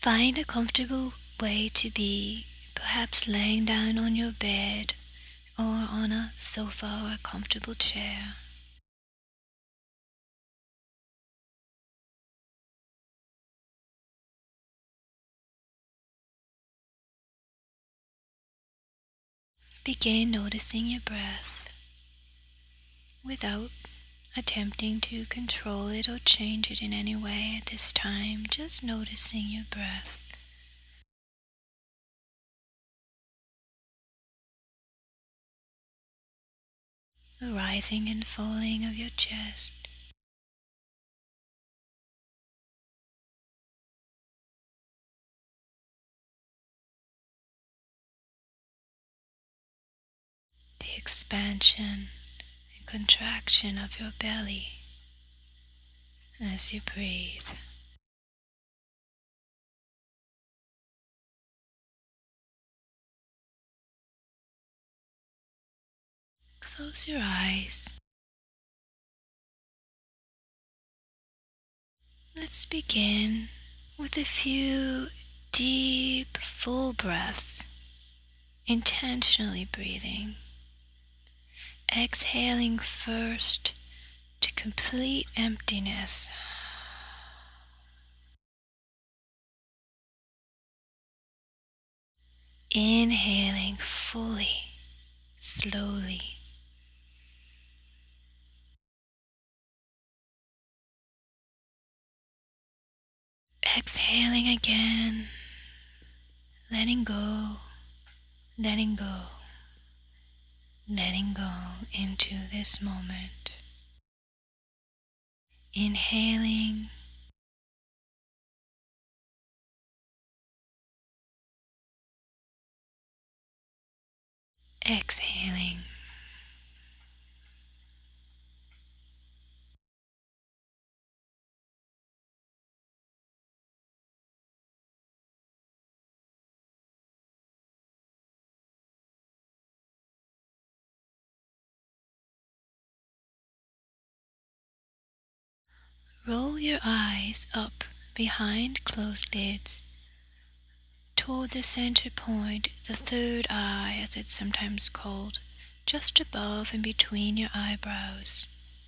Find a comfortable way to be, perhaps laying down on your bed or on a sofa or a comfortable chair. Begin noticing your breath without attempting to control it or change it in any way at this time, just noticing your breath. The rising and falling of your chest. The expansion and contraction of your belly as you breathe. Close your eyes. Let's begin with a few deep, full breaths, intentionally breathing. Exhaling first to complete emptiness. Inhaling fully, slowly. Exhaling again, letting go, letting go, letting go into this moment. Inhaling, exhaling. Roll your eyes up behind closed lids toward the center point, the third eye as it's sometimes called, just above and between your eyebrows.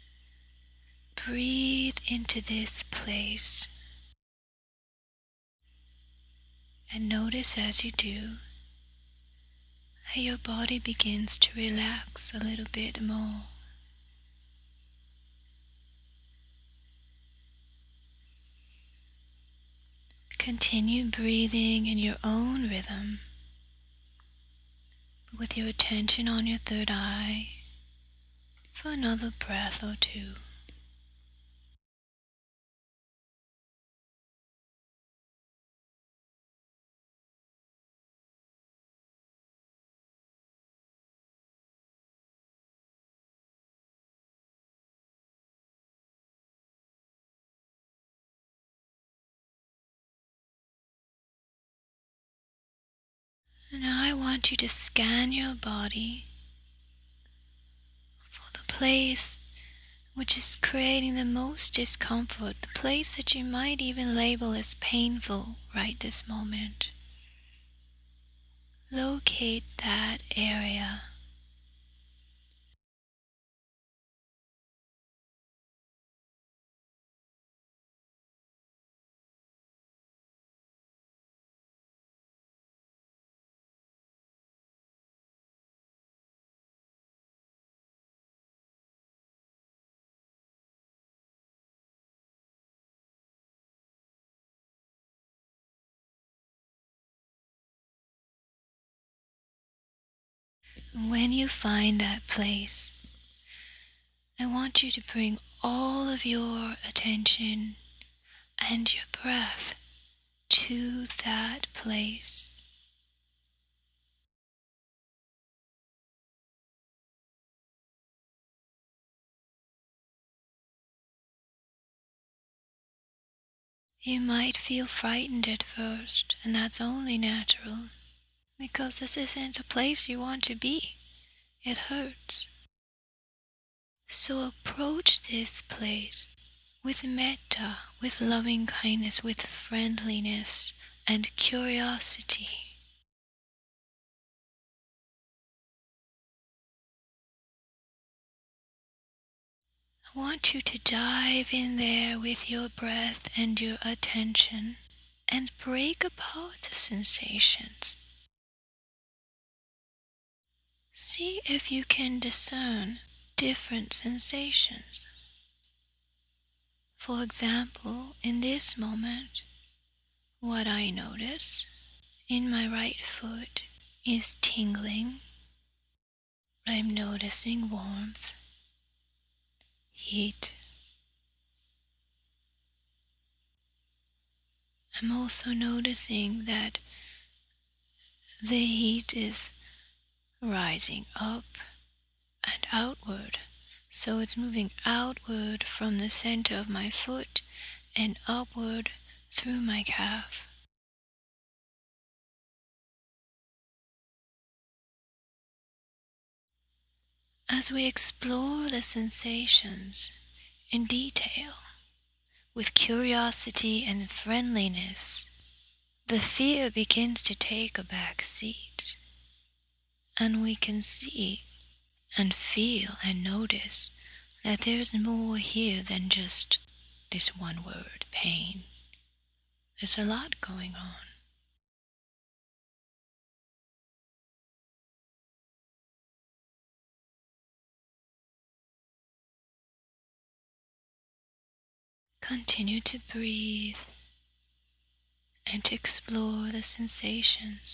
Breathe into this place and notice as you do how your body begins to relax a little bit more. Continue breathing in your own rhythm, with your attention on your third eye for another breath or two. And now I want you to scan your body for the place which is creating the most discomfort, the place that you might even label as painful right this moment. Locate that area. When you find that place, I want you to bring all of your attention and your breath to that place. You might feel frightened at first, and that's only natural, because this isn't a place you want to be. It hurts. So approach this place with metta, with loving kindness, with friendliness, and curiosity. I want you to dive in there with your breath and your attention and break apart the sensations. See if you can discern different sensations. For example, in this moment, what I notice in my right foot is tingling. I'm noticing warmth, heat. I'm also noticing that the heat is rising up and outward. So it's moving outward from the center of my foot and upward through my calf. As we explore the sensations in detail, with curiosity and friendliness, the fear begins to take a back seat, and we can see and feel and notice that there's more here than just this one word, pain. There's a lot going on. Continue to breathe and to explore the sensations.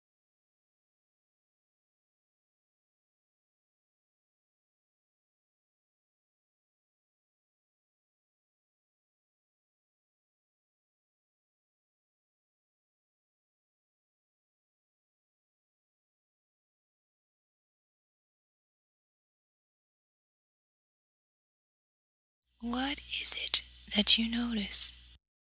What is it that you notice?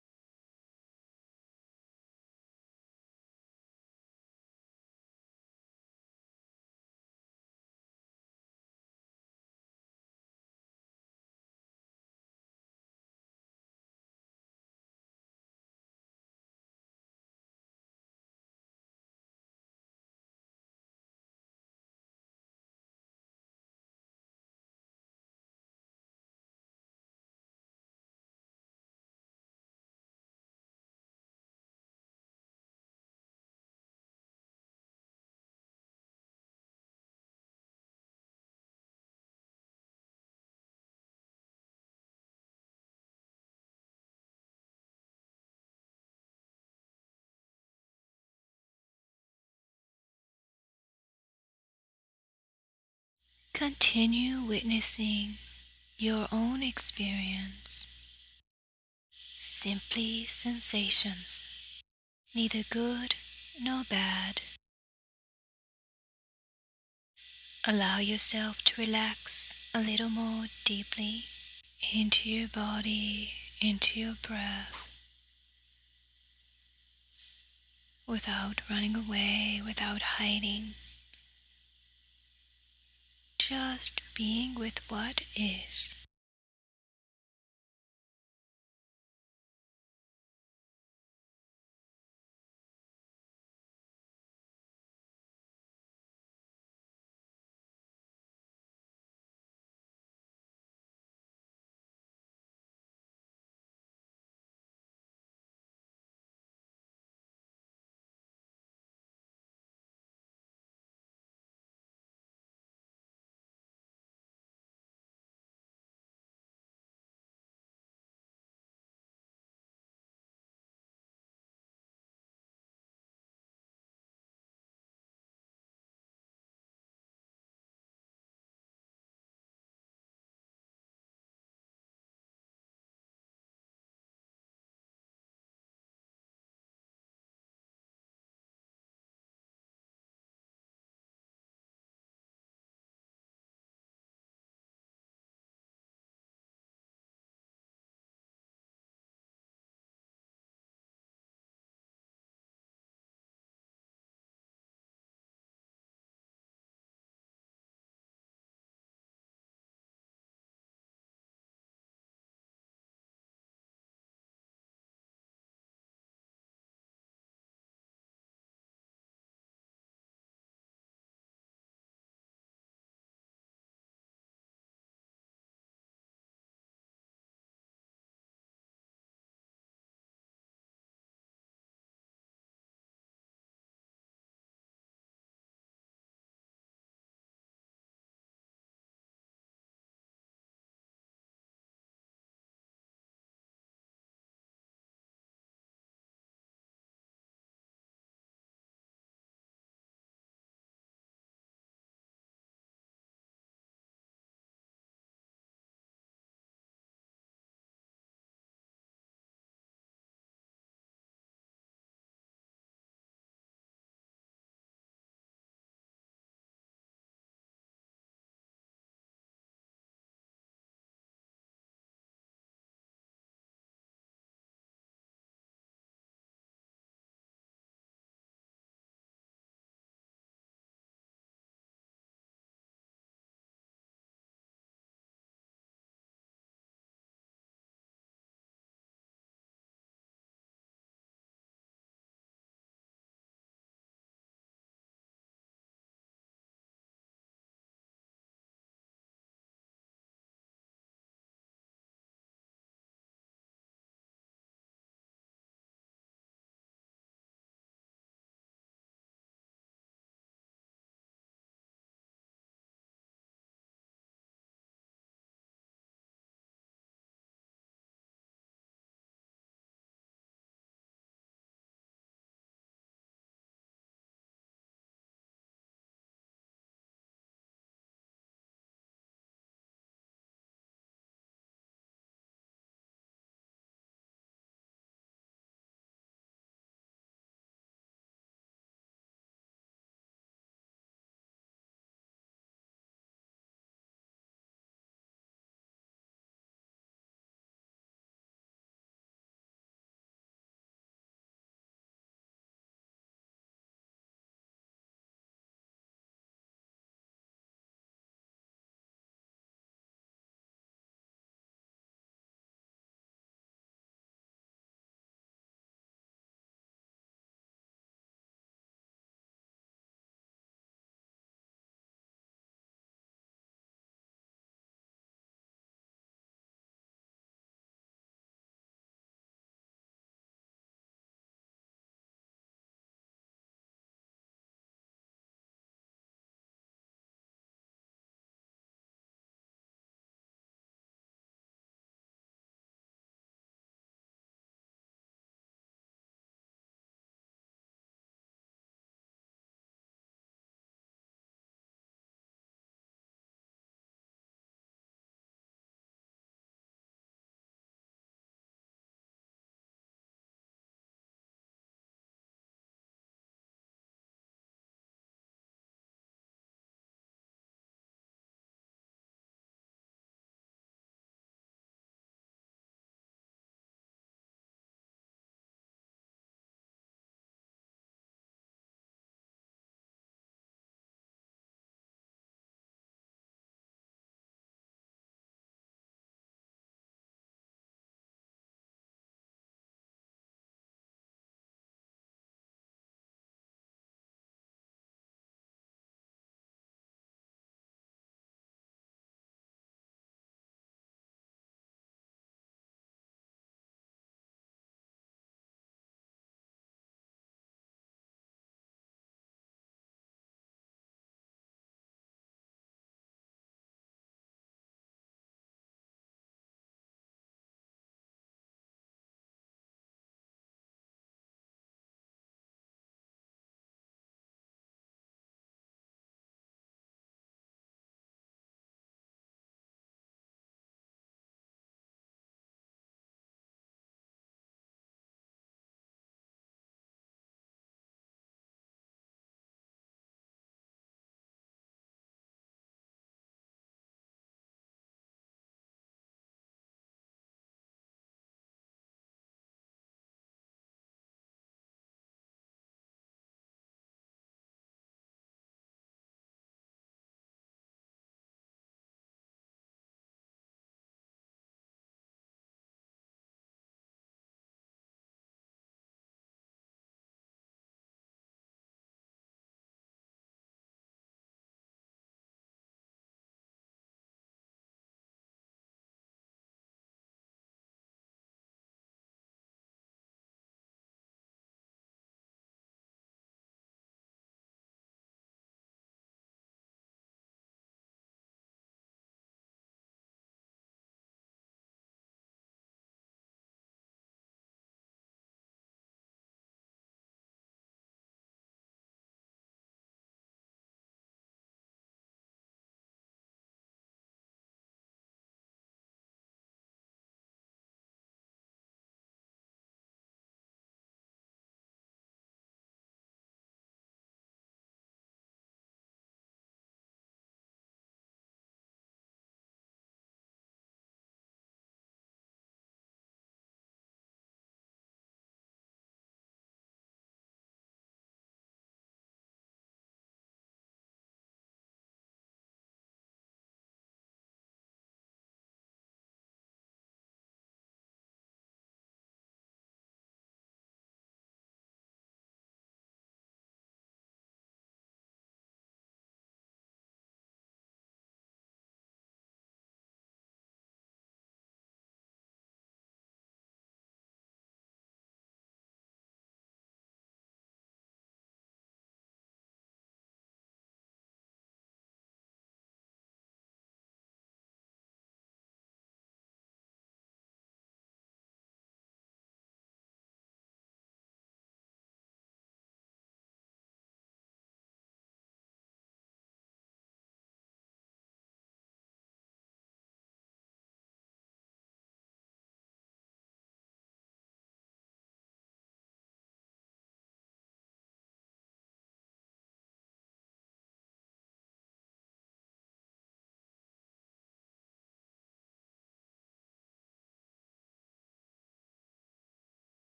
Continue witnessing your own experience. Simply sensations, neither good nor bad. Allow yourself to relax a little more deeply into your body, into your breath, without running away, without hiding. Just being with what is.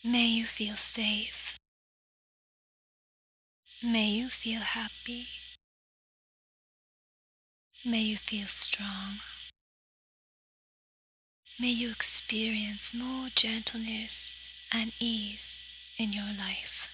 May you feel safe. May you feel happy. May you feel strong. May you experience more gentleness and ease in your life.